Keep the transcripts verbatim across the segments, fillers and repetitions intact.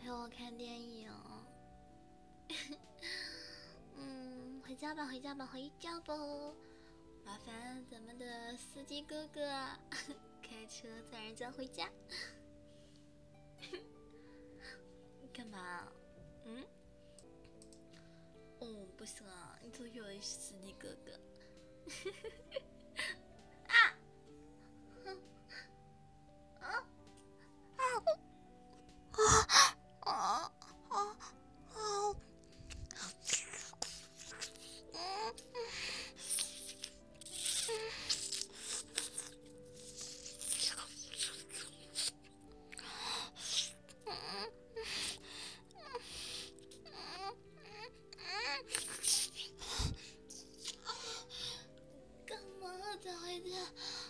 陪我看电影。嗯，回家吧，回家吧，回家吧。麻烦咱们的司机哥哥啊，开车载人家回家。干嘛？嗯？哦，不行啊，你总有司机哥哥。啊！啊！啊！啊！啊！啊！干嘛才回家？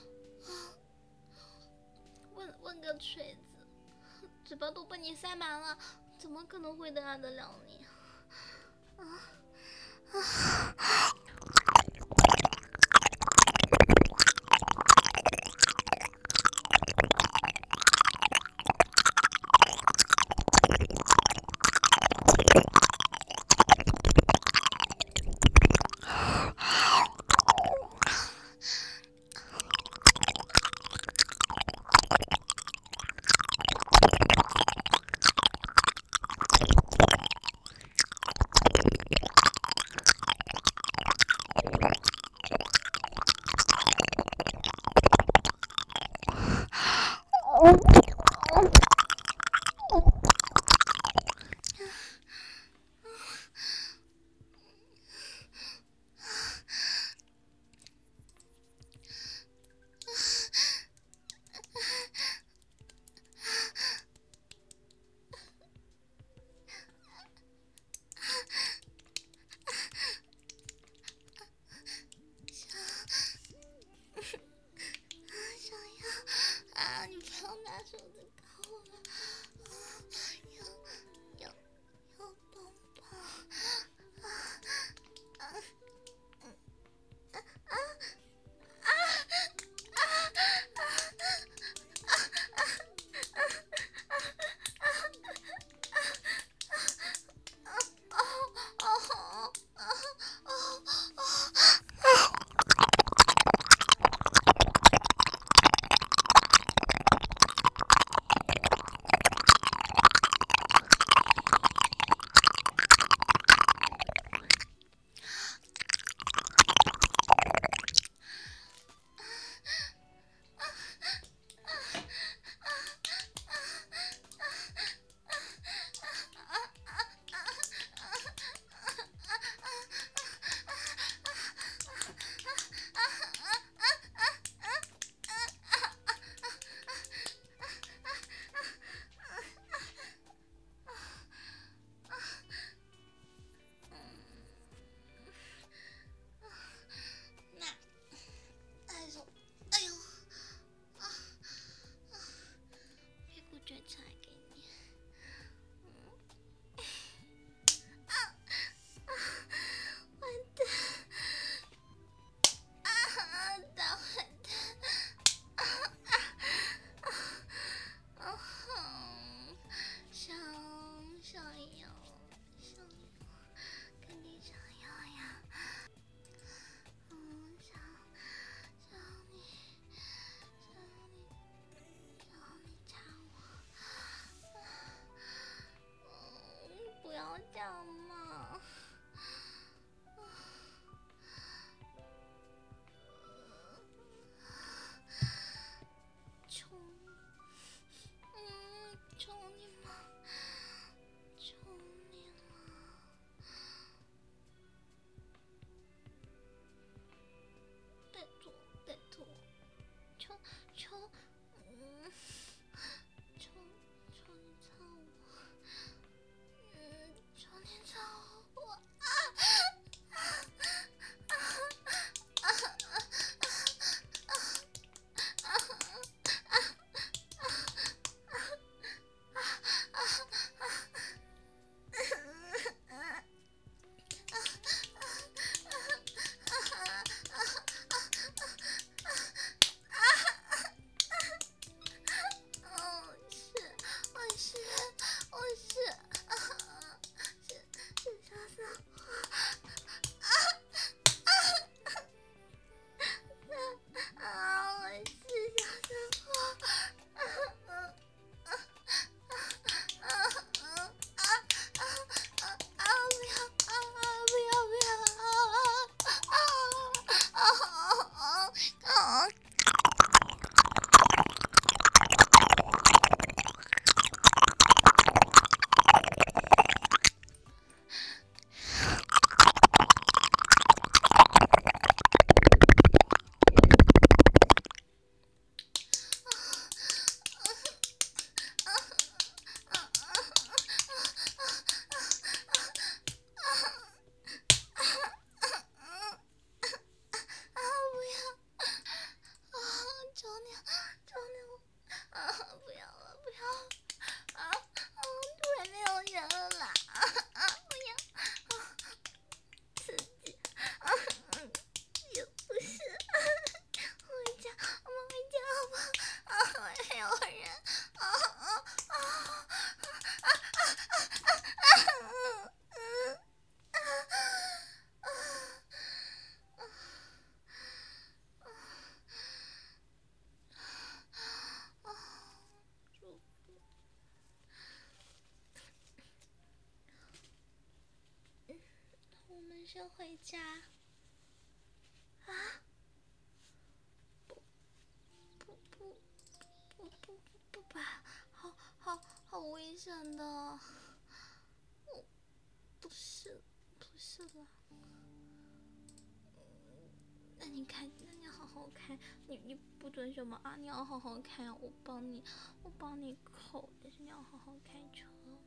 问问个锤子，嘴巴都被你塞满了，怎么可能回答得了你？啊啊！啊！你不要拿手指搞我了，啊！要要要帮帮啊啊嗯啊啊啊啊啊啊啊卷起来给你。啊啊！完蛋！啊！大坏蛋！啊啊啊啊！想想要想要跟你想要呀。嗯，想想你想你想你插我。嗯，不要这样嘛！求，嗯，求你嘛，求你了！拜托，拜托，求求，嗯，求求你擦我！嗯，求你擦我！啊啊啊啊啊啊啊哦，是，我是，我是。 求你了啊！不要了，不要了啊！啊！突然没有人了啦！啊啊！不要啊！刺激啊！嗯，也不是。回家，我们回家好不好？啊，没有人啊啊啊啊啊啊啊！嗯啊啊啊！啊，舒服。嗯，我们先回家。啊？不不不不不不吧，好好好危险的。我不是不是啦。那你开，那你好好开，你你不准什么啊？你要好好开，我帮你，我帮你扣，但是你要好好开车。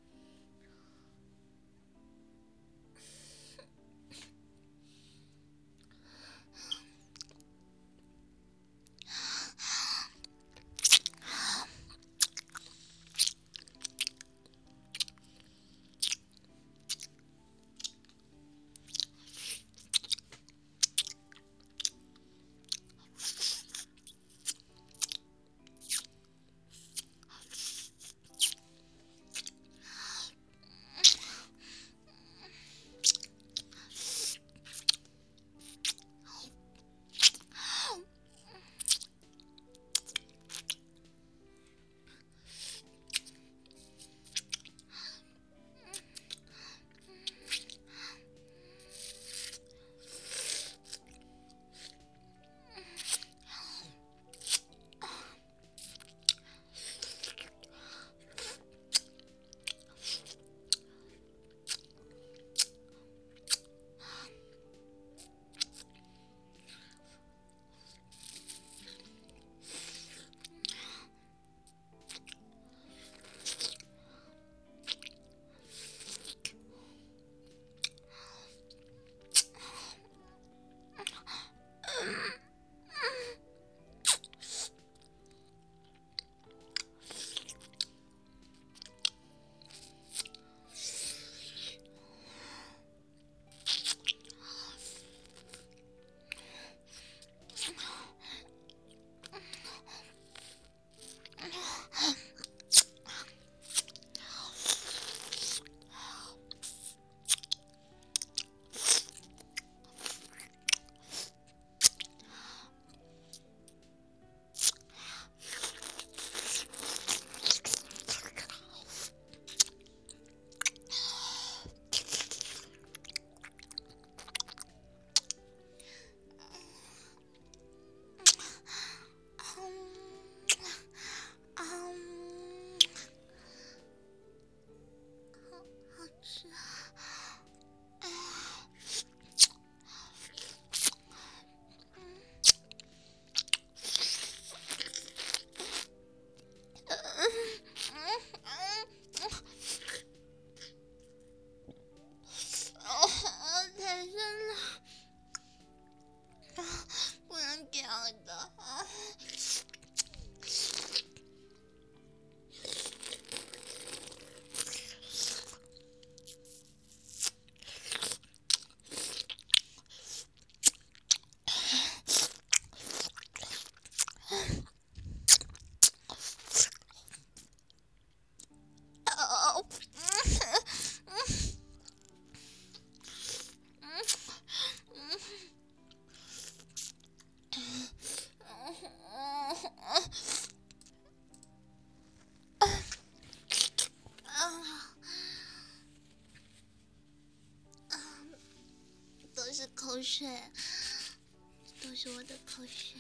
口水，都是我的口水。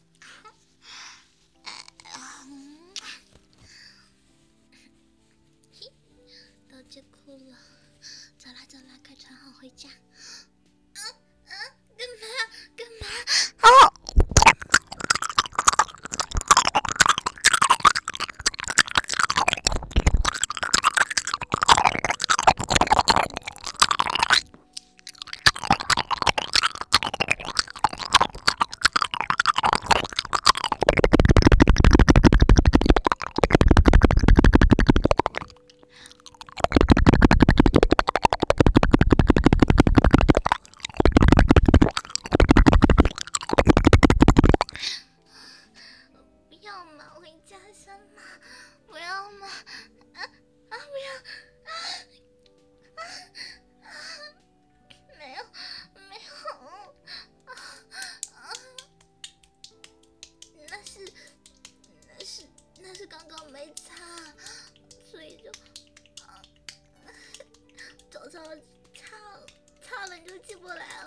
都结哭了，走啦走啦，快穿好回家。啊啊，干嘛干嘛？啊！ 什么？不要嘛！啊啊！不要！啊啊啊！没有，没有！啊啊！那是，那是，那是刚刚没擦，所以就啊，早早擦擦了你就进不来